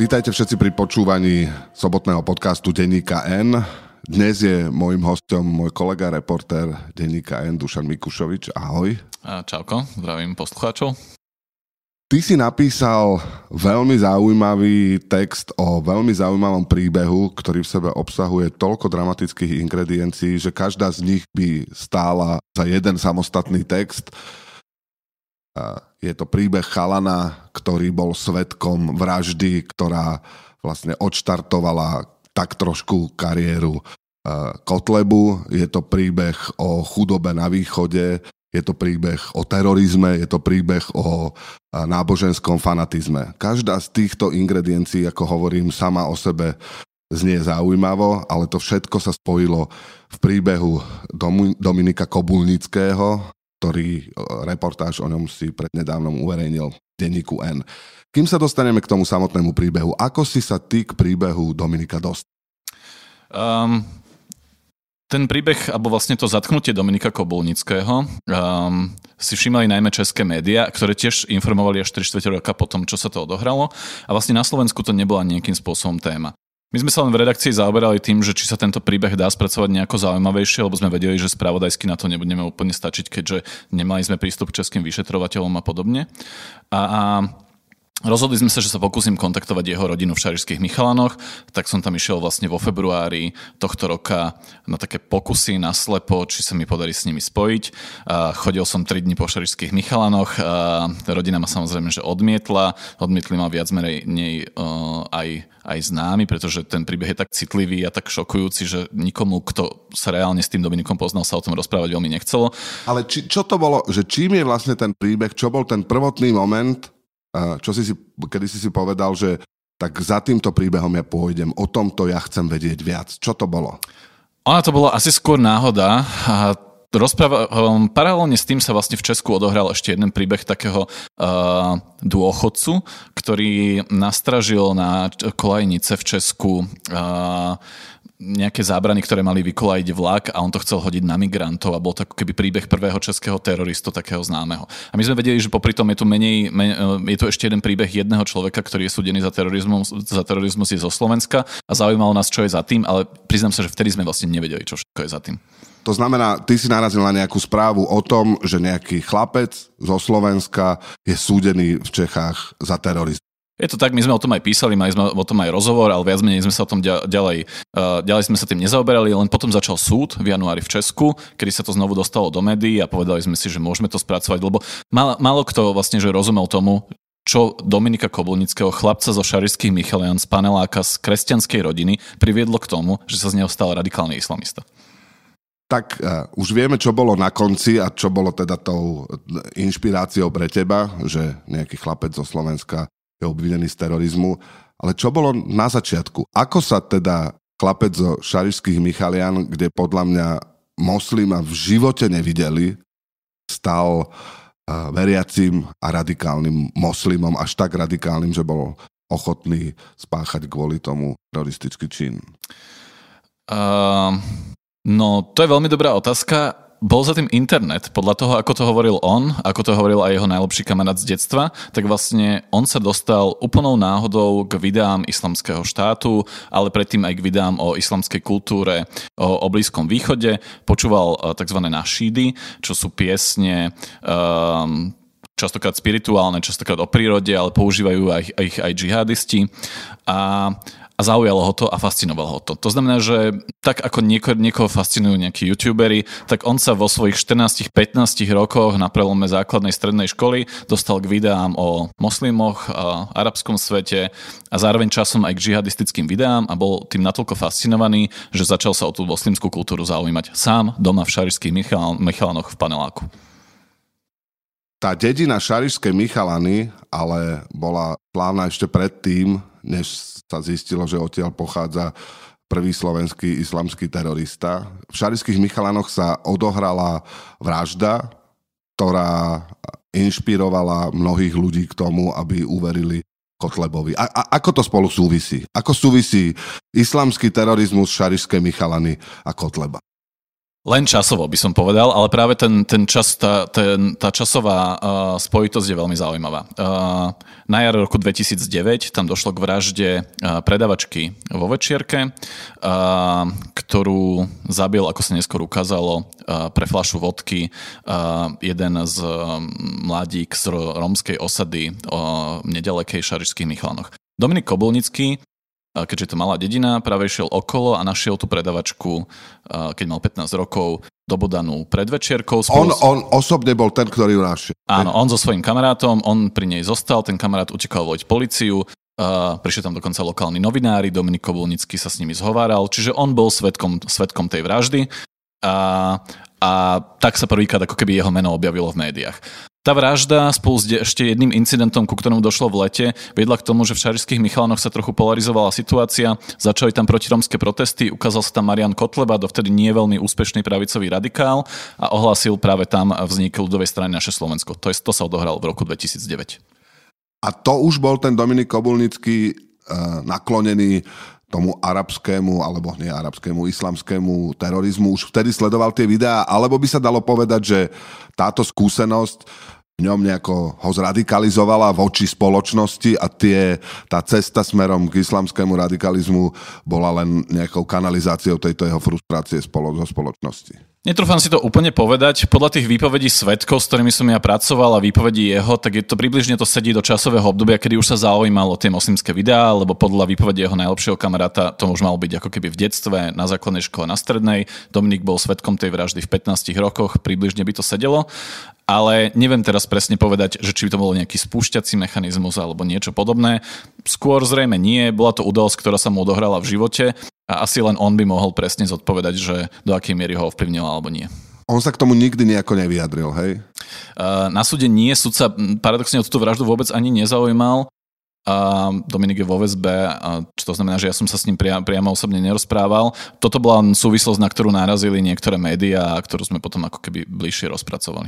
Vítajte všetci pri počúvaní sobotného podcastu Denníka N. Dnes je môjim hosťom môj kolega, reportér Denníka N, Dušan Mikušovič. Ahoj. Čauko, zdravím poslucháčov. Ty si napísal veľmi zaujímavý text o veľmi zaujímavom príbehu, ktorý v sebe obsahuje toľko dramatických ingrediencií, že každá z nich by stála za jeden samostatný text. Je to príbeh chalana, ktorý bol svedkom vraždy, ktorá vlastne odštartovala tak trošku kariéru Kotlebu. Je to príbeh o chudobe na východe, je to príbeh o terorizme, je to príbeh o náboženskom fanatizme. Každá z týchto ingrediencií, ako hovorím, sama o sebe znie zaujímavo, ale to všetko sa spojilo v príbehu Dominika Kobulnického, ktorý reportáž o ňom si prednedávnom uverejnil v denníku N. Kým sa dostaneme k tomu samotnému príbehu, ako si sa ty k príbehu Dominika dostal? Ten príbeh, alebo vlastne to zatknutie Dominika Kobulnického si všímali najmä české médiá, ktoré tiež informovali až 3/4 roka po tom, čo sa to odohralo. A vlastne na Slovensku to nebola nejakým spôsobom téma. My sme sa len v redakcii zaoberali tým, že či sa tento príbeh dá spracovať nejako zaujímavejšie, lebo sme vedeli, že spravodajsky na to nebudeme úplne stačiť, keďže nemali sme prístup k českým vyšetrovateľom a podobne. A rozhodli sme sa, že sa pokúsim kontaktovať jeho rodinu v Šarišských Michalanoch, tak som tam išiel vlastne vo februári tohto roka na také pokusy na slepo, či sa mi podarí s nimi spojiť. Chodil som 3 dni po Šarišských Michalanoch, rodina ma samozrejme, že odmietli ma viac menej aj známi, pretože ten príbeh je tak citlivý a tak šokujúci, že nikomu, kto sa reálne s tým Dominikom poznal, sa o tom rozprávať veľmi nechcelo. Ale čo to bolo, že čím je vlastne ten príbeh, čo bol ten prvotný moment, kedy si povedal, že tak za týmto príbehom ja pôjdem, o tomto ja chcem vedieť viac. Čo to bolo? Ona to bola asi skôr náhoda. Paralelne s tým sa vlastne v Česku odohral ešte jeden príbeh takého dôchodcu, ktorý nastražil na kolajnice v Česku nejaké zábrany, ktoré mali vykolajiť vlak a on to chcel hodiť na migrantov a bol to ako keby príbeh prvého českého teroristu, takého známeho. A my sme vedeli, že popri tom je tu je tu ešte jeden príbeh jedného človeka, ktorý je súdený za terorizmus je zo Slovenska a zaujímalo nás, čo je za tým, ale priznám sa, že vtedy sme vlastne nevedeli, čo všetko je za tým. To znamená, ty si narazil na nejakú správu o tom, že nejaký chlapec zo Slovenska je súdený v Čechách za terorizmus. Je to tak, my sme o tom aj písali, mali sme o tom aj rozhovor, ale viac menej sme sa o tom ďalej sme sa tým nezaoberali, len potom začal súd v januári v Česku, kedy sa to znovu dostalo do médií a povedali sme si, že môžeme to spracovať, lebo málo kto vlastne, že rozumel tomu, čo Dominika Kobulnického, chlapca zo Šarišských Michalian, z paneláka z kresťanskej rodiny, priviedlo k tomu, že sa z neho stal radikálny islamista. Tak už vieme, čo bolo na konci a čo bolo teda tou inšpiráciou pre teba, že nejaký chlapec zo Slovenska je obvinený z terorizmu. Ale čo bolo na začiatku? Ako sa teda chlapec zo Šarišských Michalian, kde podľa mňa moslima v živote nevideli, stal veriacím a radikálnym moslimom, až tak radikálnym, že bol ochotný spáchať kvôli tomu teroristický čin? No, to je veľmi dobrá otázka. Bol za tým internet. Podľa toho, ako to hovoril on, ako to hovoril aj jeho najlepší kamarát z detstva, tak vlastne on sa dostal úplnou náhodou k videám Islamského štátu, ale predtým aj k videám o islamskej kultúre, o Blízkom východe. Počúval tzv. Našídy, čo sú piesne častokrát spirituálne, častokrát o prírode, ale používajú ich aj džihadisti. A zaujalo ho to a fascinovalo ho to. To znamená, že tak ako niekoho fascinujú nejakí youtuberi, tak on sa vo svojich 14-15 rokoch na prelome základnej strednej školy dostal k videám o moslimoch, arabskom svete a zároveň časom aj k džihadistickým videám a bol tým natoľko fascinovaný, že začal sa o tú moslimskú kultúru zaujímať sám doma v Šarišských Michalanoch v paneláku. Tá dedina Šarišské Michalany ale bola slávna ešte predtým, než sa zistilo, že odtiaľ pochádza prvý slovenský islamský terorista. V Šarišských Michalanoch sa odohrala vražda, ktorá inšpirovala mnohých ľudí k tomu, aby uverili Kotlebovi. A ako to spolu súvisí? Ako súvisí islamský terorizmus, Šarišské Michalany a Kotleba? Len časovo by som povedal, ale práve ten čas, tá časová spojitosť je veľmi zaujímavá. Na jar roku 2009 tam došlo k vražde predavačky vo večierke, ktorú zabil, ako sa neskôr ukázalo, pre fľašu vodky jeden z mladík z rómskej osady v nedalekej Šarišských Michalonoch. Dominik Kobulnický, keďže je to malá dedina, práve išiel okolo a našiel tú predavačku, keď mal 15 rokov, dobodanú pred večierkou. On osobne bol ten, ktorý ju našiel. Áno, on so svojím kamarátom, on pri nej zostal, ten kamarát utekal voliť políciu, prišli tam dokonca lokálni novinári, Dominik Kobulnický sa s nimi zhováral, čiže on bol svedkom tej vraždy a tak sa prvýkrát ako keby jeho meno objavilo v médiách. Tá vražda spolu s ešte jedným incidentom, ku ktorému došlo v lete, viedla k tomu, že v Šarišských Michalanoch sa trochu polarizovala situácia, začali tam protiromské protesty, ukázal sa tam Marian Kotleba, dovtedy nie veľmi úspešný pravicový radikál a ohlásil práve tam vznik ľudovej strany Naše Slovensko. To sa odohralo v roku 2009. A to už bol ten Dominik Kobulnický naklonený tomu arabskému, alebo nie arabskému, islamskému terorizmu, už vtedy sledoval tie videá, alebo by sa dalo povedať, že táto skúsenosť v ňom nejako ho zradikalizovala voči spoločnosti a tá cesta smerom k islamskému radikalizmu bola len nejakou kanalizáciou tejto jeho frustrácie zo spoločnosti. Netrúfam si to úplne povedať. Podľa tých výpovedí svedkov, s ktorými som ja pracoval a výpovedí jeho, tak je to približne to sedí do časového obdobia, kedy už sa zaujímal o tie moslimské videá, lebo podľa výpovedí jeho najlepšieho kamaráta to už malo byť ako keby v detstve, na základnej škole, na strednej. Dominik bol svedkom tej vraždy v 15 rokoch, približne by to sedelo. Ale neviem teraz presne povedať, že či by to bol nejaký spúšťací mechanizmus alebo niečo podobné. Skôr zrejme nie, bola to udalosť, ktorá sa mu odohrala v živote a asi len on by mohol presne zodpovedať, že do akej miery ho ovplyvnila alebo nie. On sa k tomu nikdy nejako nevyjadril, hej? Na súde nie, sudca paradoxne o túto vraždu vôbec ani nezaujímal. Dominik je vo väzbe, čo to znamená, že ja som sa s ním priamo osobne nerozprával. Toto bola súvislosť, na ktorú narazili niektoré médiá a ktorú sme potom ako keby bližšie rozpracovali.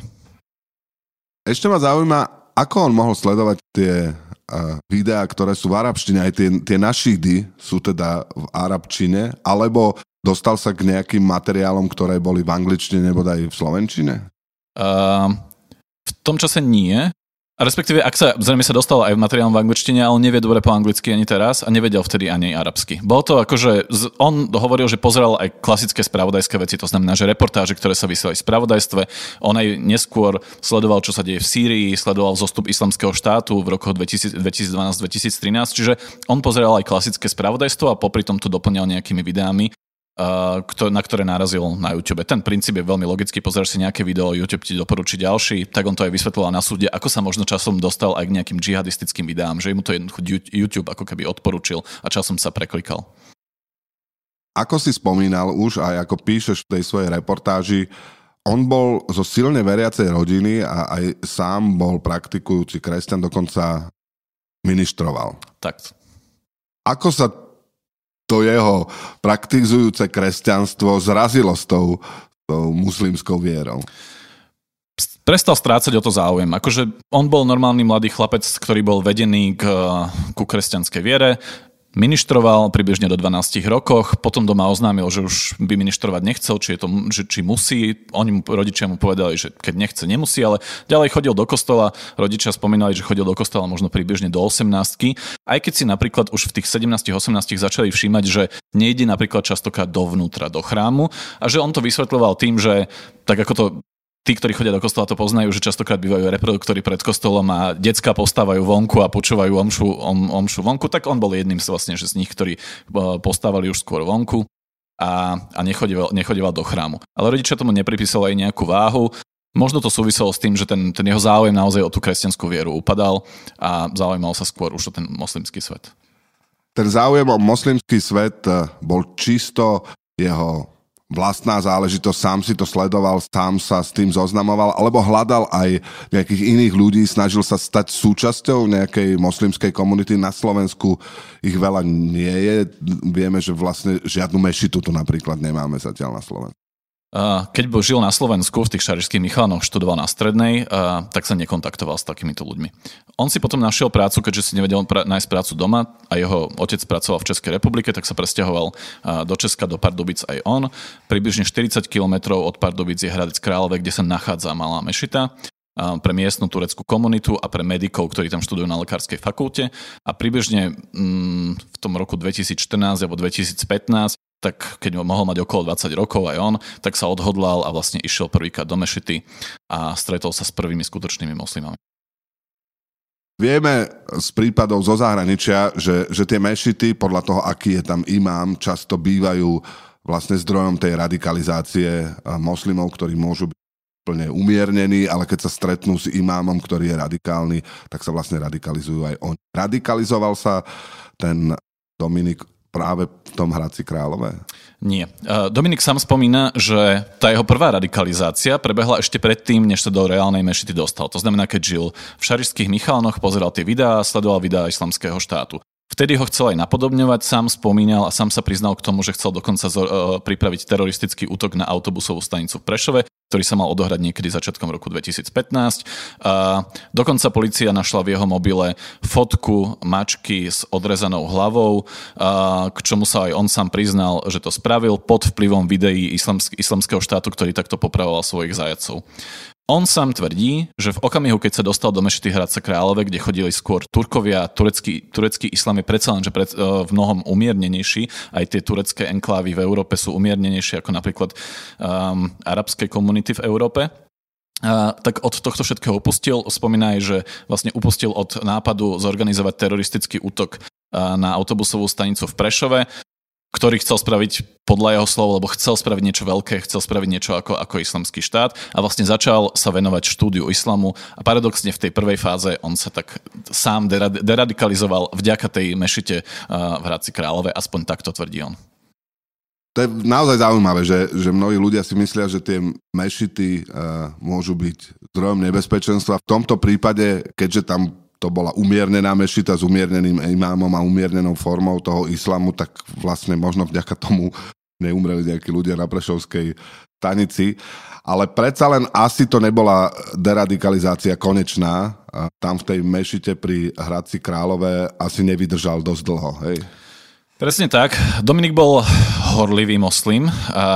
Ešte ma zaujíma, ako on mohol sledovať tie videá, ktoré sú v arabčine, aj tie našídy sú teda v arabčine, alebo dostal sa k nejakým materiálom, ktoré boli v angličtine, nebo aj v slovenčine? V tom čase nie. A respektíve, zrejme sa dostal aj v materiálom v angličtine, ale nevie dobre po anglicky ani teraz a nevedel vtedy ani arabsky. Bolo to akože, on hovoril, že pozeral aj klasické spravodajské veci, to znamená, že reportáže, ktoré sa vysielali v spravodajstve, on aj neskôr sledoval, čo sa deje v Sýrii, sledoval zostup Islamského štátu v rokoch 2012-2013, čiže on pozeral aj klasické spravodajstvo a popri tom to doplňal nejakými videami, na ktoré narazil na YouTube. Ten princíp je veľmi logický, pozeráš si nejaké video, YouTube ti doporučí ďalší, tak on to aj vysvetloval na súde, ako sa možno časom dostal aj k nejakým džihadistickým videám, že mu to YouTube ako keby odporučil a časom sa preklikal. Ako si spomínal už aj ako píšeš v tej svojej reportáži, on bol zo silne veriacej rodiny a aj sám bol praktikujúci kresťan, dokonca ministroval. Tak. Ako sa to jeho praktizujúce kresťanstvo zrazilo s tou muslimskou vierou? Prestal strácať o to záujem. Akože on bol normálny mladý chlapec, ktorý bol vedený ku kresťanskej viere, ministroval približne do 12 rokoch, potom doma oznámil, že už by ministrovať nechcel, či musí. Oni rodičia mu povedali, že keď nechce, nemusí, ale ďalej chodil do kostola. Rodičia spomínali, že chodil do kostola možno približne do 18. Aj keď si napríklad už v tých 17-18 začali všímať, že nejde napríklad častokrát dovnútra do chrámu a že on to vysvetľoval tým, že tak ako to tí, ktorí chodia do kostola, to poznajú, že častokrát bývajú reproduktory pred kostolom a decká postávajú vonku a počúvajú omšu vonku, tak on bol jedným z nich, ktorí postávali už skôr vonku a nechodieval do chrámu. Ale rodičia tomu nepripísali aj nejakú váhu. Možno to súviselo s tým, že ten jeho záujem naozaj o tú kresťanskú vieru upadal a zaujímal sa skôr už o ten moslimský svet. Ten záujem o moslimský svet bol čisto jeho vlastná záležitosť, sám si to sledoval, sám sa s tým zoznamoval, alebo hľadal aj nejakých iných ľudí, snažil sa stať súčasťou nejakej moslimskej komunity. Na Slovensku ich veľa nie je. Vieme, že vlastne žiadnu mešitu tu napríklad nemáme zatiaľ na Slovensku. Keď žil na Slovensku, v tých Šarišských Michalanoch, študoval na strednej, tak sa nekontaktoval s takýmito ľuďmi. On si potom našiel prácu, keďže si nevedel nájsť prácu doma a jeho otec pracoval v Českej republike, tak sa presťahoval do Česka, do Pardubic aj on. Približne 40 kilometrov od Pardubic je Hradec Králové, kde sa nachádza malá mešita pre miestnu tureckú komunitu a pre medikov, ktorí tam študujú na lekárskej fakulte. A približne v tom roku 2014 alebo 2015, tak keď mohol mať okolo 20 rokov aj on, tak sa odhodlal a vlastne išiel prvýkrát do mešity a stretol sa s prvými skutočnými moslimami. Vieme z prípadov zo zahraničia, že tie mešity, podľa toho, aký je tam imám, často bývajú vlastne zdrojom tej radikalizácie moslimov, ktorí môžu byť úplne umiernení, ale keď sa stretnú s imámom, ktorý je radikálny, tak sa vlastne radikalizujú aj oni. Radikalizoval sa ten Dominik práve v tom Hradci Králové? Nie. Dominik sám spomína, že tá jeho prvá radikalizácia prebehla ešte predtým, než sa do reálnej mešity dostal. To znamená, keď žil v Šarišských Michalanoch, pozeral tie videá, sledoval videá Islamského štátu. Vtedy ho chcel aj napodobňovať, sám spomínal a sám sa priznal k tomu, že chcel dokonca pripraviť teroristický útok na autobusovú stanicu v Prešove, ktorý sa mal odohrať niekedy začiatkom roku 2015. Dokonca polícia našla v jeho mobile fotku mačky s odrezanou hlavou, k čomu sa aj on sám priznal, že to spravil pod vplyvom videí Islamského štátu, ktorý takto popravoval svojich zajatcov. On sám tvrdí, že v okamihu, keď sa dostal do mešity Hradca Králové, kde chodili skôr Turkovia, turecký islám je predsa len, že v mnohom umiernenejší, aj tie turecké enklávy v Európe sú umiernenejšie ako napríklad arabské komunity v Európe. Tak od tohto všetkého upustil. Spomína aj, že vlastne upustil od nápadu zorganizovať teroristický útok na autobusovú stanicu v Prešove, ktorý chcel spraviť podľa jeho slov, lebo chcel spraviť niečo veľké, chcel spraviť niečo ako islamský štát a vlastne začal sa venovať štúdiu islamu a paradoxne v tej prvej fáze on sa tak sám deradikalizoval vďaka tej mešite v Hradci Králové, aspoň takto tvrdí on. To je naozaj zaujímavé, že mnohí ľudia si myslia, že tie mešity môžu byť zdrojom nebezpečenstva. V tomto prípade, keďže tam to bola umiernená mešita s umierneným imámom a umiernenou formou toho islamu, tak vlastne možno vďaka tomu neumreli nejakí ľudia na Prešovskej stanici. Ale predsa len asi to nebola deradikalizácia konečná. Tam v tej mešite pri Hradci Králové asi nevydržal dosť dlho, hej? Presne tak. Dominik bol horlivý moslim.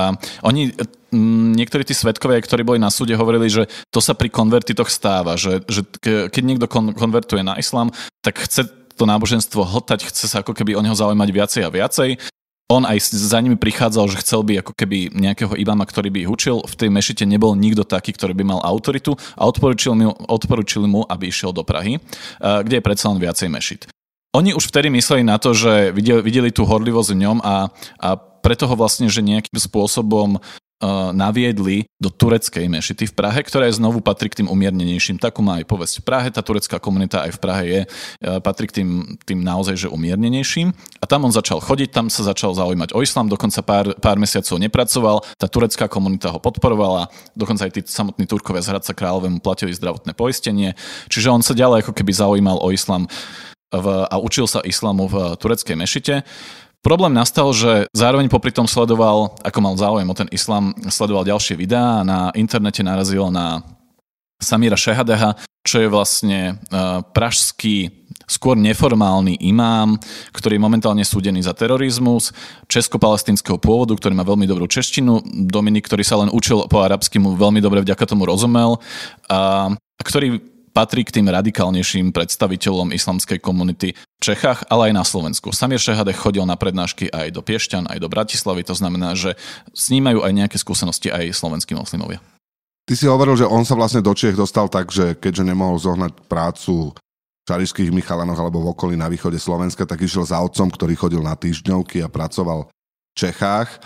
Niektorí tí svedkovia, ktorí boli na súde, hovorili, že to sa pri konvertitoch stáva, že keď niekto konvertuje na islám, tak chce to náboženstvo hltať, chce sa ako keby o neho zaujímať viacej a viacej. On aj za nimi prichádzal, že chcel by ako keby nejakého imáma, ktorý by ich učil. V tej mešite nebol nikto taký, ktorý by mal autoritu a odporučili mu, aby išiel do Prahy, kde je predsa len viacej mešit. Oni už vtedy mysleli na to, že videli tú horlivosť v ňom a preto ho vlastne, že nejakým spôsobom naviedli do tureckej mešity v Prahe, ktorá je znovu patrí k tým umiernenejším. Takú má aj povesť v Prahe, tá turecká komunita aj v Prahe patrí k tým naozaj že umiernenejším. A tam on začal chodiť, tam sa začal zaujímať o islám, dokonca pár mesiacov nepracoval, tá turecká komunita ho podporovala, dokonca aj tí samotní Turkovia z Hradca Králové mu platili zdravotné poistenie, čiže on sa ďalej ako keby zaujímal o islám a učil sa islamu v tureckej mešite. Problém nastal, že zároveň popri tom sledoval, ako mal záujem o ten islám, sledoval ďalšie videá a na internete narazil na Samira Šehadeha, čo je vlastne pražský, skôr neformálny imám, ktorý je momentálne súdený za terorizmus, česko-palestinského pôvodu, ktorý má veľmi dobrú češtinu. Dominik, ktorý sa len učil po arabsky, mu veľmi dobre vďaka tomu rozumel a ktorý patrí k tým radikálnejším predstaviteľom islamskej komunity v Čechách, ale aj na Slovensku. Samir Šehadeh chodil na prednášky aj do Piešťan, aj do Bratislavy, to znamená, že s ním majú aj nejaké skúsenosti aj slovenskí moslimovia. Ty si hovoril, že on sa vlastne do Čiech dostal tak, že keďže nemohol zohnať prácu v Šarišských Michalanoch alebo v okolí na východe Slovenska, tak išiel za otcom, ktorý chodil na týždňovky a pracoval v Čechách.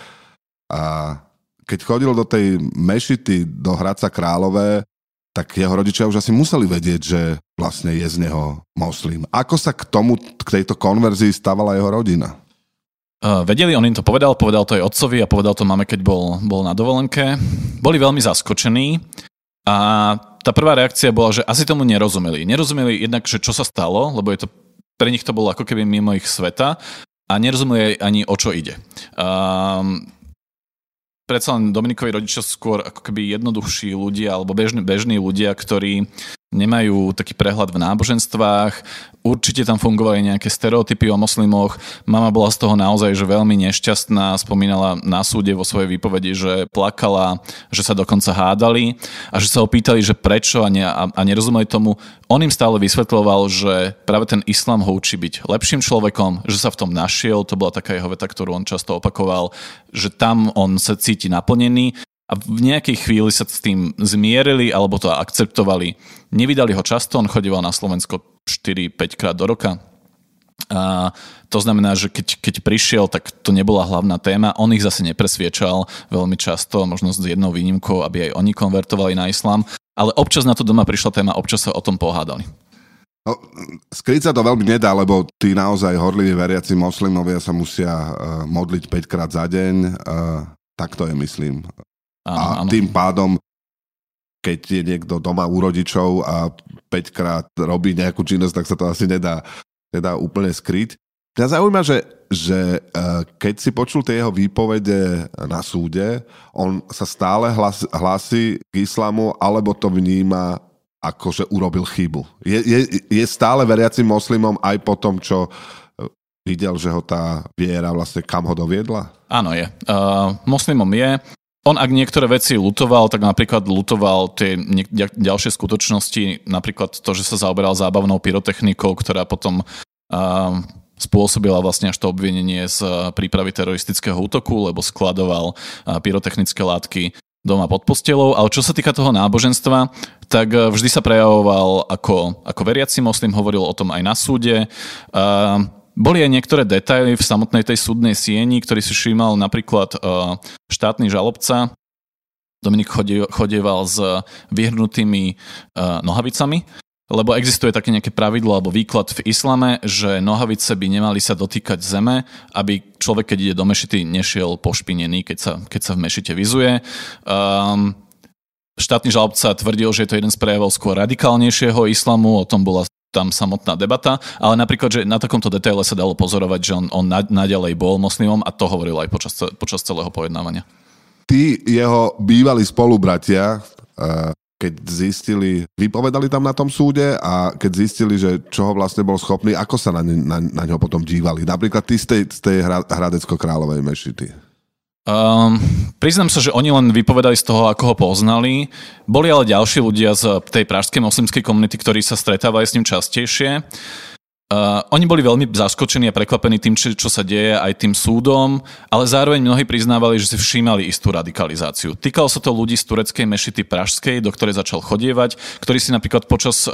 A keď chodil do tej mešity do Hradca Králové, tak jeho rodičia už asi museli vedieť, že vlastne je z neho moslim. Ako sa k tejto konverzii stávala jeho rodina? Vedeli, on im to povedal to aj otcovi a povedal to mame, keď bol na dovolenke. Boli veľmi zaskočení a tá prvá reakcia bola, že asi tomu nerozumeli. Nerozumeli jednak, že čo sa stalo, lebo pre nich to bolo ako keby mimo ich sveta a nerozumeli ani o čo ide. predsa len Dominikovi rodičia skôr ako keby jednoduchší ľudia alebo bežní ľudia, ktorí nemajú taký prehľad v náboženstvách. Určite tam fungovali nejaké stereotypy o moslimoch. Mama bola z toho naozaj že veľmi nešťastná. Spomínala na súde vo svojej výpovedi, že plakala, že sa dokonca hádali a že sa ho pýtali, že prečo a nerozumeli tomu. On im stále vysvetľoval, že práve ten islám ho učí byť lepším človekom, že sa v tom našiel. To bola taká jeho veta, ktorú on často opakoval, že tam on sa cíti naplnený. A v nejakej chvíli sa s tým zmierili alebo to akceptovali. Nevydali ho často, on chodieval na Slovensko 4-5 krát do roka. A to znamená, že keď prišiel, tak to nebola hlavná téma. On ich zase nepresviečal veľmi často, možno s jednou výnimkou, aby aj oni konvertovali na islám. Ale občas na to doma prišla téma, občas sa o tom pohádali. No, skryť sa to veľmi nedá, lebo tí naozaj horliví veriaci moslimovia sa musia modliť 5 krát za deň. Tak to je, myslím. Áno. Tým pádom, keď je niekto doma u rodičov a 5 krát robí nejakú činnosť, tak sa to asi nedá úplne skryť. Mňa zaujíma, že keď si počul tie jeho výpovede na súde, on sa stále hlási k islamu, alebo to vníma ako, že urobil chybu. Je stále veriacim moslimom aj po tom, čo videl, že ho tá viera vlastne kam ho doviedla? Áno, je. Moslimom je. On ak niektoré veci lutoval, tak napríklad lutoval tie ďalšie skutočnosti, napríklad to, že sa zaoberal zábavnou pyrotechnikou, ktorá potom spôsobila vlastne až to obvinenie z prípravy teroristického útoku, lebo skladoval pyrotechnické látky doma pod postelou. Ale čo sa týka toho náboženstva, tak vždy sa prejavoval ako veriaci moslim, hovoril o tom aj na súde. Boli aj niektoré detaily v samotnej tej súdnej sieni, ktorý si všímal napríklad štátny žalobca. Dominik chodieval s vyhrnutými nohavicami, lebo existuje také nejaké pravidlo alebo výklad v islame, že nohavice by nemali sa dotýkať zeme, aby človek, keď ide do mešity, nešiel pošpinený, keď sa v mešite vyzuje. Štátny žalobca tvrdil, že je to jeden z prejavov skôr radikálnejšieho islamu, o tom bola tam samotná debata, ale napríklad, že na takomto detaile sa dalo pozorovať, že on naďalej bol moslimom a to hovoril aj počas celého pojednávania. Tí jeho bývalí spolubratia, keď zistili, vypovedali tam na tom súde a keď zistili, že čoho vlastne bol schopný, ako sa na ňo potom dívali? Napríklad tí z tej Hradecko-Kráľovej mešity. Priznám sa, že oni len vypovedali z toho, ako ho poznali. Boli ale ďalší ľudia z tej pražskej moslimskej komunity, ktorí sa stretávali s ním častejšie. Oni boli veľmi zaskočení a prekvapení tým, čo sa deje aj tým súdom, ale zároveň mnohí priznávali, že si všímali istú radikalizáciu. Týkalo sa to ľudí z tureckej mešity pražskej, do ktorej začal chodievať, ktorí si napríklad počas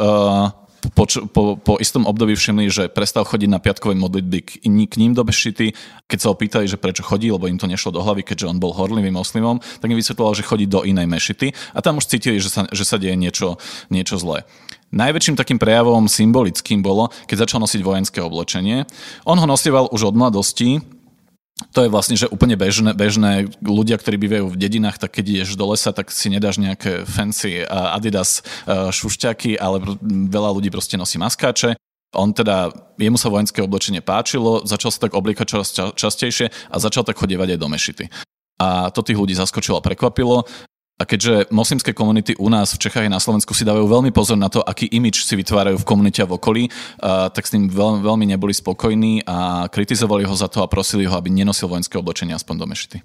po istom období všimli, že prestal chodiť na piatkové modlitby k ním do mešity. Keď sa ho pýtali, že prečo chodí, lebo im to nešlo do hlavy, keďže on bol horlivým moslimom, tak im vysvetloval, že chodí do inej mešity a tam už cítili, že sa deje niečo zlé. Najväčším takým prejavom symbolickým bolo, keď začal nosiť vojenské oblečenie. On ho nosieval už od mladosti. To je vlastne, že úplne bežné ľudia, ktorí bývajú v dedinách, tak keď ideš do lesa, tak si nedáš nejaké fancy Adidas šušťaky, ale veľa ľudí proste nosí maskáče. Jemu sa vojenské oblečenie páčilo, začal sa tak obliekať čoraz častejšie a začal tak chodievať aj do mešity. A to tých ľudí zaskočilo a prekvapilo. A keďže moslimské komunity u nás v Čechách a na Slovensku si dávajú veľmi pozor na to, aký imidž si vytvárajú v komunite a v okolí, tak s ním veľmi neboli spokojní a kritizovali ho za to a prosili ho, aby nenosil vojenské oblečenie aspoň do mešity.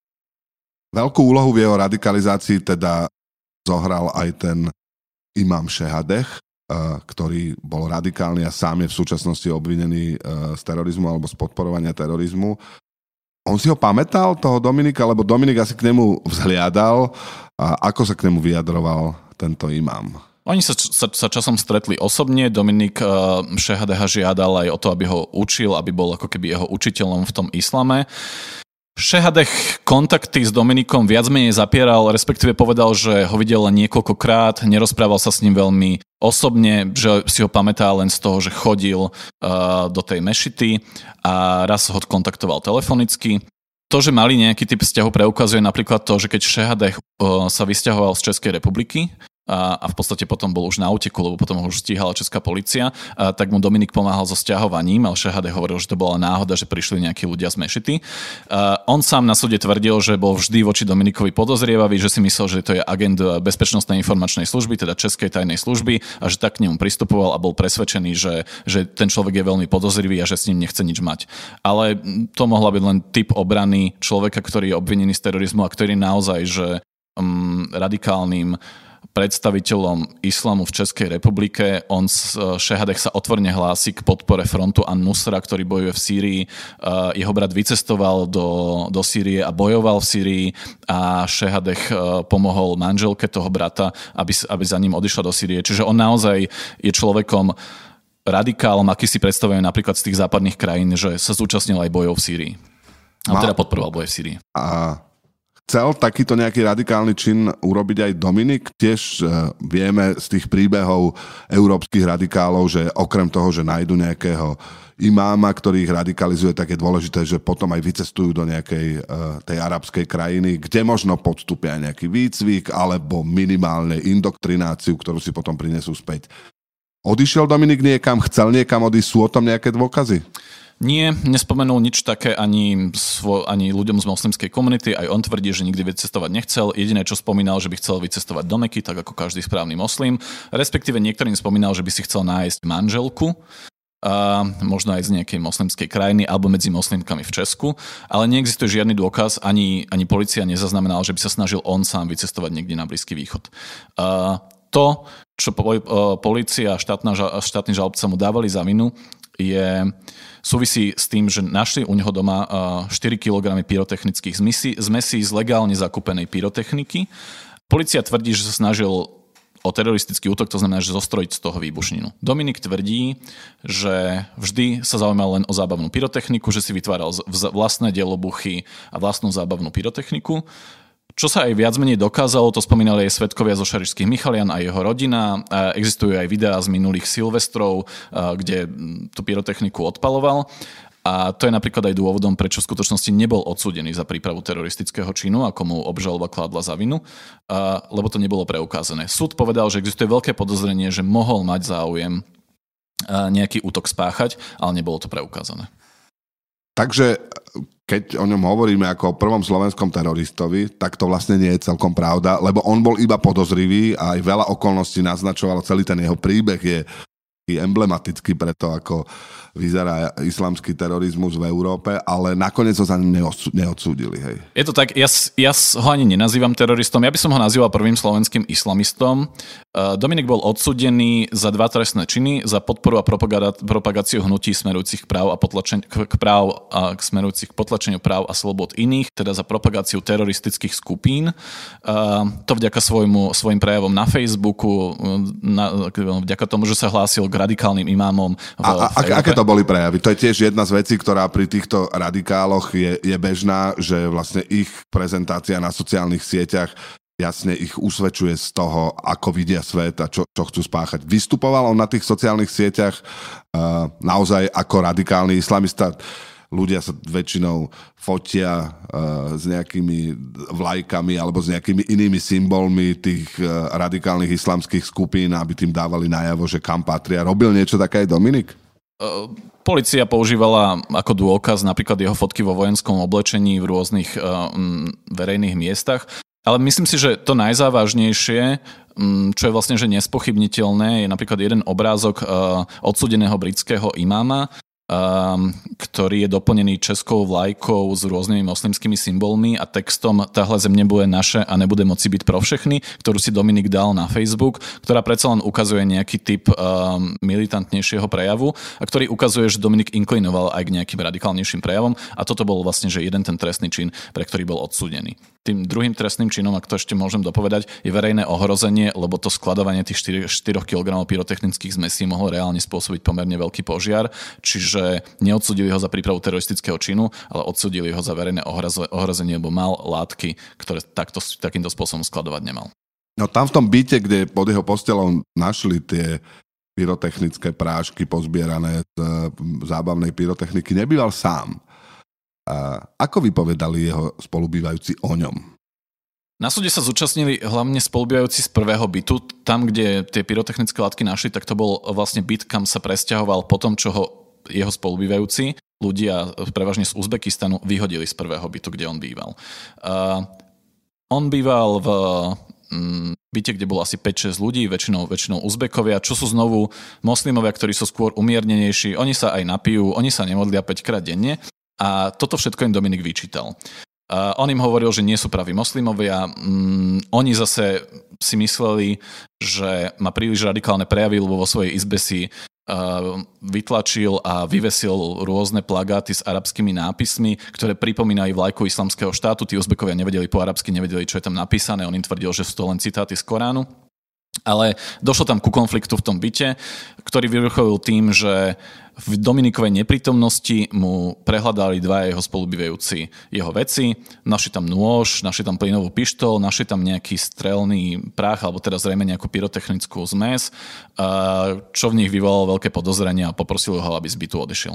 Veľkú úlohu v jeho radikalizácii teda zohral aj ten imám Šehadeh, ktorý bol radikálny a sám je v súčasnosti obvinený z terorizmu alebo z podporovania terorizmu. On si ho pamätal, toho Dominika, lebo Dominik asi k nemu vzhliadal. A ako sa k nemu vyjadroval tento imám? Oni sa časom stretli osobne. Dominik Šehadeha žiadal aj o to, aby ho učil, aby bol ako keby jeho učiteľom v tom islame. Šehadeh kontakty s Dominikom viac menej zapieral, respektíve povedal, že ho videl len niekoľkokrát, nerozprával sa s ním veľmi osobne, že si ho pamätá len z toho, že chodil do tej mešity a raz ho kontaktoval telefonicky. To, že mali nejaký typ vzťahu, preukazuje napríklad to, že keď Šehadeh sa vysťahoval z Českej republiky a v podstate potom bol už na úteku, lebo potom ho už stíhala česká polícia, tak mu Dominik pomáhal so sťahovaním, ale Šehadeh hovoril, že to bola náhoda, že prišli nejakí ľudia z mešity. On sám na súde tvrdil, že bol vždy voči Dominikovi podozrievavý, že si myslel, že to je agent Bezpečnostnej informačnej služby, teda Českej tajnej služby, a že tak k nemu pristupoval a bol presvedčený, že ten človek je veľmi podozrivý a že s ním nechce nič mať. Ale to mohla byť len typ obrany človeka, ktorý je obvinený z terorizmu a ktorý naozaj, že radikálnym predstaviteľom islamu v Českej republike. Šehadeh sa otvorene hlási k podpore frontu An-Nusra, ktorý bojuje v Sýrii. Jeho brat vycestoval do Sýrie a bojoval v Sýrii a Šehadeh pomohol manželke toho brata, aby za ním odišla do Sýrie. Čiže on naozaj je človekom radikálom, aký si predstavujú napríklad z tých západných krajín, že sa zúčastnil aj bojov v Sýrii. A teda podporoval boje v Sýrii. A chcel takýto nejaký radikálny čin urobiť aj Dominik? Tiež vieme z tých príbehov európskych radikálov, že okrem toho, že nájdu nejakého imáma, ktorý ich radikalizuje, tak je dôležité, že potom aj vycestujú do nejakej tej arabskej krajiny, kde možno podstúpia nejaký výcvik alebo minimálne indoktrináciu, ktorú si potom prinesú späť. Odišiel Dominik niekam? Chcel niekam odísť? Sú o tom nejaké dôkazy? Nie, nespomenul nič také ani ľuďom z moslimskej komunity, aj on tvrdí, že nikdy vycestovať nechcel. Jediné, čo spomínal, že by chcel vycestovať do Meky, tak ako každý správny moslim. Respektíve niektorým spomínal, že by si chcel nájsť manželku, možno aj z nejakej moslimskej krajiny alebo medzi moslimkami v Česku, ale neexistuje žiadny dôkaz, ani polícia nezaznamenala, že by sa snažil on sám vycestovať niekde na Blízky východ. To, čo polícia a štátny žalobca mu dávali za vinu, súvisí s tým, že našli u neho doma 4 kg pyrotechnických zmesí z legálne zakúpenej pyrotechniky. Polícia tvrdí, že sa snažil o teroristický útok, to znamená, že zostrojiť z toho výbušninu. Dominik tvrdí, že vždy sa zaujímal len o zábavnú pyrotechniku, že si vytváral vlastné dielobuchy a vlastnú zábavnú pyrotechniku. Čo sa aj viac menej dokázalo, to spomínali aj svedkovia zo Šarišských Michalian a jeho rodina. Existujú aj videá z minulých Silvestrov, kde tú pyrotechniku odpaloval. A to je napríklad aj dôvodom, prečo v skutočnosti nebol odsúdený za prípravu teroristického činu, ako mu obžaloba kládla za vinu, lebo to nebolo preukázané. Súd povedal, že existuje veľké podozrenie, že mohol mať záujem nejaký útok spáchať, ale nebolo to preukázané. Takže keď o ňom hovoríme ako o prvom slovenskom teroristovi, tak to vlastne nie je celkom pravda, lebo on bol iba podozrivý a aj veľa okolností naznačovalo, celý ten jeho príbeh je emblematický pre to, ako vyzerá islamský terorizmus v Európe, ale nakoniec ho za ním neodsúdili. Hej. Je to tak, ja ho ani nenazývam teroristom, ja by som ho nazýval prvým slovenským islamistom. Dominik bol odsúdený za 2 trestné činy, za podporu a propagáciu hnutí smerujúcich k potlačeniu práv a slobod iných, teda za propagáciu teroristických skupín. To vďaka svojim prejavom na Facebooku, vďaka tomu, že sa hlásil k radikálnym imámom. Aké to boli prejavy? To je tiež jedna z vecí, ktorá pri týchto radikáloch je bežná, že vlastne ich prezentácia na sociálnych sieťach jasne ich usvedčuje z toho, ako vidia svet a čo chcú spáchať. Vystupoval on na tých sociálnych sieťach naozaj ako radikálny islamista. Ľudia sa väčšinou fotia s nejakými vlajkami alebo s nejakými inými symbolmi tých radikálnych islamských skupín, aby tým dávali najavo, že kam patria. Robil niečo také aj Dominik? Polícia používala ako dôkaz napríklad jeho fotky vo vojenskom oblečení v rôznych verejných miestach. Ale myslím si, že to najzávažnejšie, čo je vlastne že nespochybniteľné, je napríklad jeden obrázok odsúdeného britského imáma, ktorý je doplnený českou vlajkou s rôznymi moslimskými symbolmi a textom "Tahle zem nebude naše a nebude moci byť pro všechny", ktorú si Dominik dal na Facebook, ktorá predsa len ukazuje nejaký typ militantnejšieho prejavu a ktorý ukazuje, že Dominik inklinoval aj k nejakým radikálnejším prejavom a toto bol vlastne že jeden ten trestný čin, pre ktorý bol odsúdený. Tým druhým trestným činom, ak to ešte môžem dopovedať, je verejné ohrozenie, lebo to skladovanie tých 4 kg pyrotechnických zmesí mohlo reálne spôsobiť pomerne veľký požiar, čiže neodsúdili ho za prípravu teroristického činu, ale odsúdili ho za verejné ohrozenie, lebo mal látky, ktoré takýmto spôsobom skladovať nemal. No tam v tom byte, kde pod jeho postelou našli tie pyrotechnické prášky pozbierané z zábavnej pyrotechniky, nebýval sám. Ako vypovedali jeho spolubývajúci o ňom? Na súde sa zúčastnili hlavne spolubývajúci z prvého bytu. Tam, kde tie pyrotechnické látky našli, tak to bol vlastne byt, kam sa presťahoval po tom, čo ho jeho spolubývajúci, ľudia prevažne z Uzbekistanu, vyhodili z prvého bytu, kde on býval. On býval v byte, kde bolo asi 5-6 ľudí, väčšinou Uzbekovia, čo sú znovu moslimovia, ktorí sú skôr umiernenejší. Oni sa aj napijú, oni sa nemodlia 5-krát denne a toto všetko im Dominik vyčítal. On im hovoril, že nie sú praví moslimovia. Oni zase si mysleli, že má príliš radikálne prejavy, lebo vo svojej izbe si vytlačil a vyvesil rôzne plagáty s arabskými nápismi, ktoré pripomínajú vlajku Islamského štátu. Tí Uzbekovia nevedeli po arabsky, nevedeli, čo je tam napísané. On im tvrdil, že sú to len citáty z Koránu. Ale došlo tam ku konfliktu v tom byte, ktorý vyvrcholil tým, že v Dominikovej neprítomnosti mu prehľadali dva jeho spolubývajúci jeho veci. Našli tam nôž, našli tam plynovú pištol, našli tam nejaký strelný prach, alebo teda zrejme nejakú pyrotechnickú zmes, čo v nich vyvolalo veľké podozrenie a poprosil ho, aby z bytu odišiel.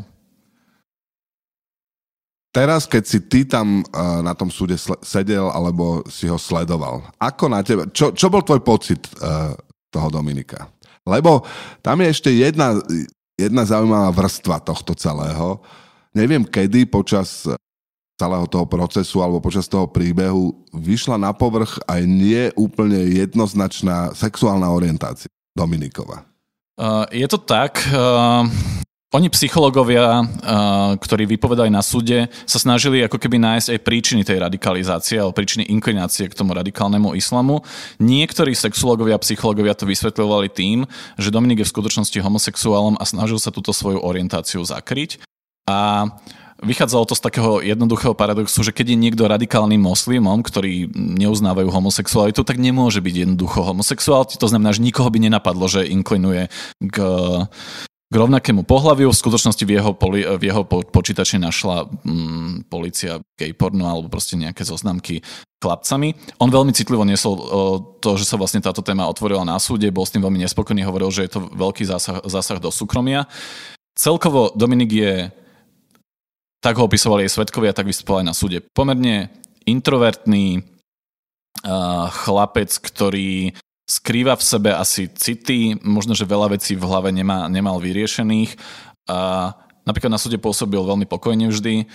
Teraz, keď si ty tam na tom súde sedel, alebo si ho sledoval, ako na teba, čo bol tvoj pocit toho Dominika? Lebo tam je ešte jedna zaujímavá vrstva tohto celého. Neviem, kedy počas celého toho procesu alebo počas toho príbehu vyšla na povrch aj nie úplne jednoznačná sexuálna orientácia Dominikova. Je to tak. Oni psychológovia, ktorí vypovedali na súde, sa snažili ako keby nájsť aj príčiny tej radikalizácie alebo príčiny inklinácie k tomu radikálnemu islamu. Niektorí sexuológovia a psychológovia to vysvetľovali tým, že Dominik je v skutočnosti homosexuálom a snažil sa túto svoju orientáciu zakryť. A vychádzalo to z takého jednoduchého paradoxu, že keď je niekto radikálnym moslimom, ktorí neuznávajú homosexualitu, tak nemôže byť jednoducho homosexuál. To znamená, že nikoho by nenapadlo, že inklinuje k rovnakému pohlaviu. V skutočnosti v jeho počítači našla polícia gay porno alebo proste nejaké zoznamky chlapcami. On veľmi citlivo niesol to, že sa vlastne táto téma otvorila na súde, bol s tým veľmi nespokojný, hovoril, že je to veľký zásah do súkromia. Celkovo Dominik je, tak ho opisovali aj svedkovia, tak vystupoval aj na súde, pomerne introvertný chlapec, ktorý skrýva v sebe asi city, možno, že veľa vecí v hlave nemal vyriešených. Napríklad na súde pôsobil veľmi pokojne vždy.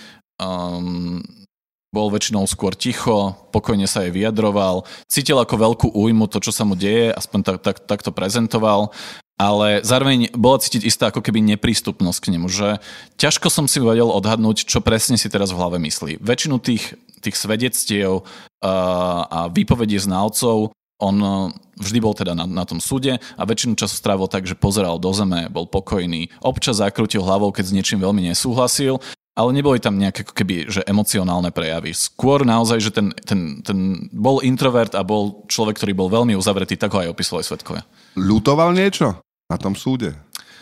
Bol väčšinou skôr ticho, pokojne sa jej vyjadroval. Cítil ako veľkú újmu to, čo sa mu deje, aspoň tak to prezentoval. Ale zároveň bola cítiť istá ako keby neprístupnosť k nemu, že ťažko som si vedel odhadnúť, čo presne si teraz v hlave myslí. Väčšinu tých svedectiev a výpovedí znalcov on vždy bol teda na tom súde a väčšinu času strávil tak, že pozeral do zeme, bol pokojný. Občas zakrútil hlavou, keď s niečím veľmi nesúhlasil, ale neboli tam nejaké keby, že emocionálne prejavy. Skôr naozaj, že ten bol introvert a bol človek, ktorý bol veľmi uzavretý, tak ho aj opisovali svedkovia. Ľutoval niečo na tom súde?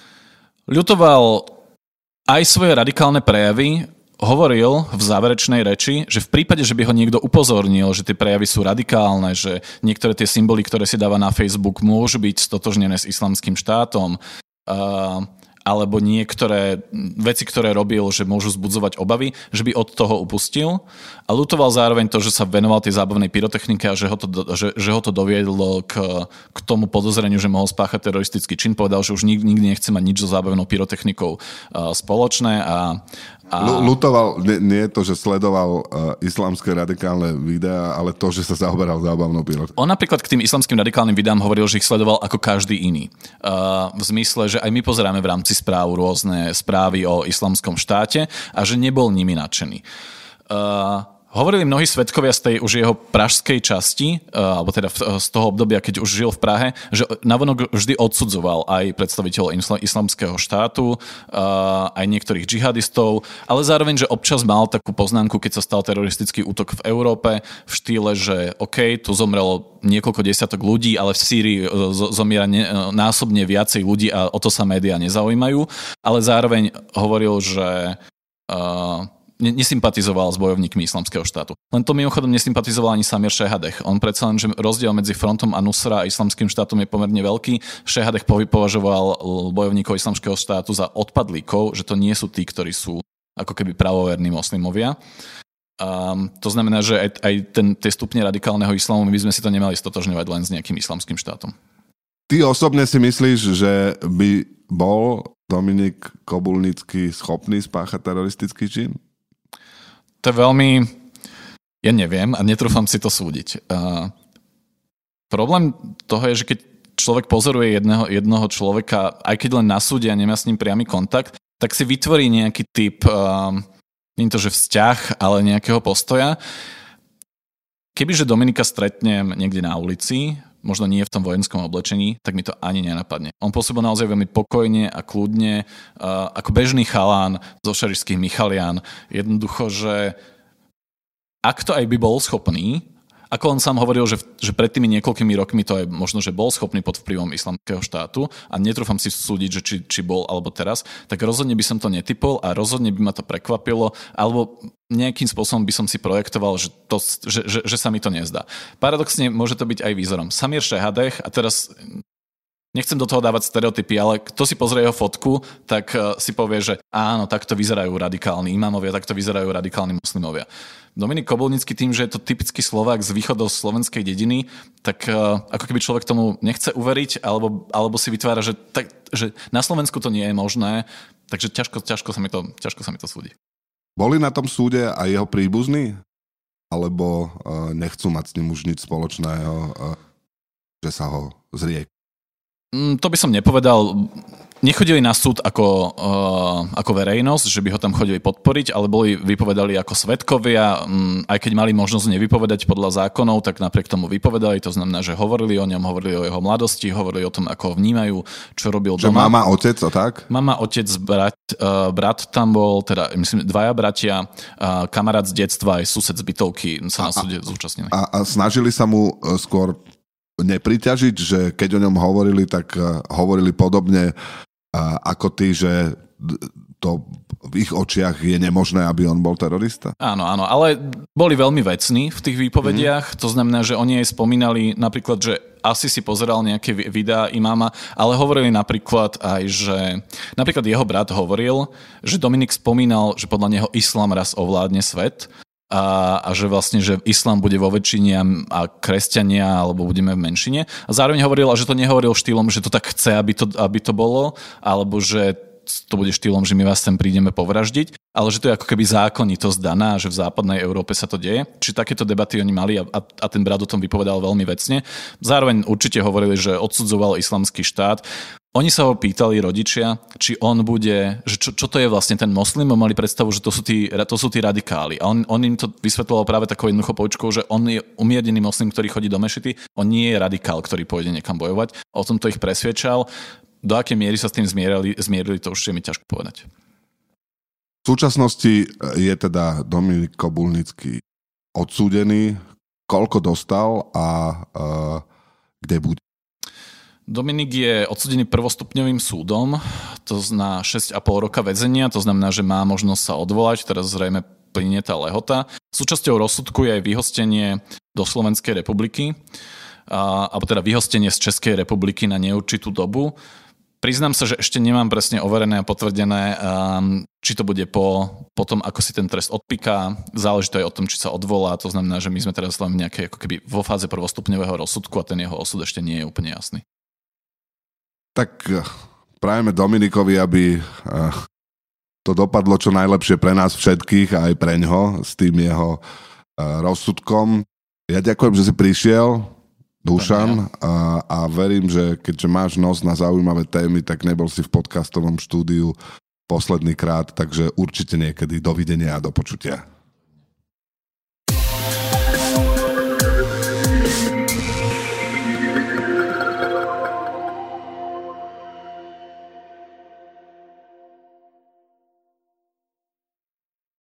Ľutoval aj svoje radikálne prejavy. Hovoril v záverečnej reči, že v prípade, že by ho niekto upozornil, že tie prejavy sú radikálne, že niektoré tie symboly, ktoré si dáva na Facebook, môžu byť stotožnené s Islamským štátom, alebo niektoré veci, ktoré robil, že môžu zbudzovať obavy, že by od toho upustil. A ľutoval zároveň to, že sa venoval tej zábavnej pyrotechnike a že ho to doviedlo k tomu podozreniu, že mohol spáchať teroristický čin. Povedal, že už nikdy nechce mať nič so zábavnou pyrotechnikou spoločné Ľutoval nie to, že sledoval islamské radikálne videá, ale to, že sa zaoberal zábavnou pyrotechnikou. On napríklad k tým islamským radikálnym videám hovoril, že ich sledoval ako každý iný. V zmysle, že aj my pozeráme v rámci správ rôzne správy o Islamskom štáte a že nebol nimi nadšený. Hovorili mnohí svedkovia z tej už jeho pražskej časti, alebo teda z toho obdobia, keď už žil v Prahe, že navonok vždy odsudzoval aj predstaviteľov Islamského štátu, aj niektorých džihadistov, ale zároveň, že občas mal takú poznámku, keď sa stal teroristický útok v Európe, v štýle, že OK, tu zomrelo niekoľko desiatok ľudí, ale v Sýrii zomiera násobne viacej ľudí a o to sa médiá nezaujímajú, ale zároveň hovoril, že nesympatizoval s bojovníkmi Islamského štátu. Len to mimochodom nesympatizoval ani Samir Šehadeh. On predsa len, že rozdiel medzi frontom a Nusra a Islamským štátom je pomerne veľký. Šehadeh považoval bojovníkov Islamského štátu za odpadlíkov, že to nie sú tí, ktorí sú ako keby pravoverní moslimovia. To znamená, že aj tie stupne radikálneho islamu my by sme si to nemali stotožňovať len s nejakým islamským štátom. Ty osobne si myslíš, že by bol Dominik Kobulnický schopný spáchať teroristický čin? To je veľmi... Ja neviem a netrúfam si to súdiť. Problém toho je, že keď človek pozoruje jedného človeka, aj keď len na súde a nemá s ním priamy kontakt, tak si vytvorí nejaký typ, nie to, že vzťah, ale nejakého postoja. Kebyže Dominika stretnem niekde na ulici, možno nie v tom vojenskom oblečení, tak mi to ani nenapadne. On pôsobil naozaj veľmi pokojne a kľudne, ako bežný chalán zo šarišských Michalian. Jednoducho, že ak to aj by bol schopný, ako on sám hovoril, že pred tými niekoľkými rokmi to aj možno, že bol schopný pod vplyvom islamského štátu a netrúfam si súdiť, že či bol alebo teraz, tak rozhodne by som to netypol a rozhodne by ma to prekvapilo, alebo nejakým spôsobom by som si projektoval, že sa mi to nezdá. Paradoxne môže to byť aj výzorom. Samir Šehadeh, a teraz nechcem do toho dávať stereotypy, ale kto si pozrie jeho fotku, tak si povie, že áno, takto vyzerajú radikálni imámovia, takto vyzerajú radikálni muslimovia. Dominik Kobulnický tým, že je to typický Slovák z východov slovenskej dediny, tak ako keby človek tomu nechce uveriť, alebo si vytvára, že na Slovensku to nie je možné, takže ťažko sa mi to súdi. Boli na tom súde aj jeho príbuzní? Alebo nechcú mať s ním už nič spoločného, že sa ho zriekli? To by som nepovedal. Nechodili na súd ako verejnosť, že by ho tam chodili podporiť, ale vypovedali ako svedkovia. Aj keď mali možnosť nevypovedať podľa zákonov, tak napriek tomu vypovedali. To znamená, že hovorili o ňom, hovorili o jeho mladosti, hovorili o tom, ako ho vnímajú, čo robil že doma. Mama, otec, o tak? Mama, otec, brat tam bol, teda myslím, dvaja bratia, kamarát z detstva, aj sused z bytovky sa na súde zúčastnili. A snažili sa mu skôr nepriťažiť, že keď o ňom hovorili, tak hovorili podobne ako ty, že to v ich očiach je nemožné, aby on bol terorista? Áno, ale boli veľmi vecní v tých výpovediach, to znamená, že oni aj spomínali napríklad, že asi si pozeral nejaké videá imáma, ale hovorili napríklad aj, že napríklad jeho brat hovoril, že Dominik spomínal, že podľa neho islám raz ovládne svet, a že vlastne, že islám bude vo väčšine a kresťania, alebo budeme v menšine. A zároveň hovoril, že to nehovoril štýlom, že to tak chce, aby to bolo, alebo že to bude štýlom, že my vás sem prídeme povraždiť, ale že to je ako keby zákonitosť daná, že v západnej Európe sa to deje. Či takéto debaty oni mali a ten brat o tom vypovedal veľmi vecne. Zároveň určite hovorili, že odsudzoval islamský štát. Oni sa ho pýtali rodičia, či on bude, že čo to je vlastne ten moslim, mali predstavu, že to sú tí radikáli. A on im to vysvetloval práve takou jednoduchou poučkou, že on je umiernený moslim, ktorý chodí do mešity, on nie je radikál, ktorý pôjde niekam bojovať. O tom to ich presviečal. Do akej miery sa s tým zmierili, to už je mi ťažko povedať. V súčasnosti je teda Dominik Kobulnický odsúdený. Koľko dostal a kde bude? Dominik je odsúdený prvostupňovým súdom, to na 6,5 roka väzenia, to znamená, že má možnosť sa odvolať, teraz zrejme plynie tá lehota. Súčasťou rozsudku je aj vyhostenie do Slovenskej republiky, alebo teda vyhostenie z Českej republiky na neurčitú dobu. Priznám sa, že ešte nemám presne overené a potvrdené, či to bude po tom, ako si ten trest odpiká. Záleží to aj o tom, či sa odvolá. To znamená, že my sme teraz len v nejakej, ako keby vo fáze prvostupňového rozsudku a ten jeho osud ešte nie je úplne jasný. Tak prajeme Dominikovi, aby to dopadlo čo najlepšie pre nás všetkých a aj pre ňoho s tým jeho rozsudkom. Ja ďakujem, že si prišiel, Dušan, a verím, že keďže máš nos na zaujímavé témy, tak nebol si v podcastovom štúdiu posledný krát, takže určite niekedy dovidenia a do počutia.